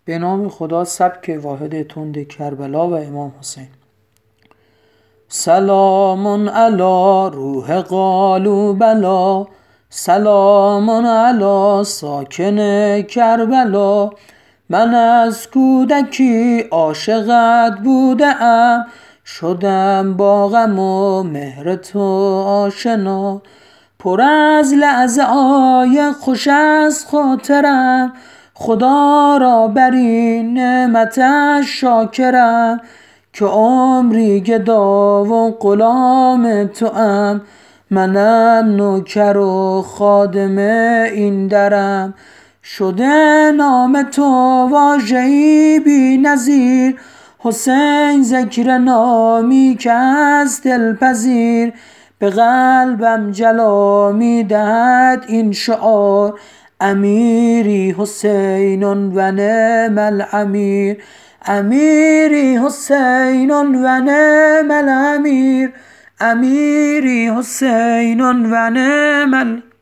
به نام خدا. سبک واحد تند کربلا و امام حسین. سلام علی روح قالوا بلا، سلام علی ساکن کربلا. من از کودکی عاشقت بودم، شدم با غم و مهر تو آشنا. پر از لحظه های خوش از خاطرم، خدا را بر این نعمتش شاکرم. که عمری گدا و غلام توام، منم نوکر و خادم این درم. شده نام تو واژه‌ای بی نظیر، حسین ذکر نامی که از دلپذیر. به قلبم جلا می دهد این شعار، امیری حسین و نعم الامیر. امیری حسین و نعم الامیر، امیری حسین و نعم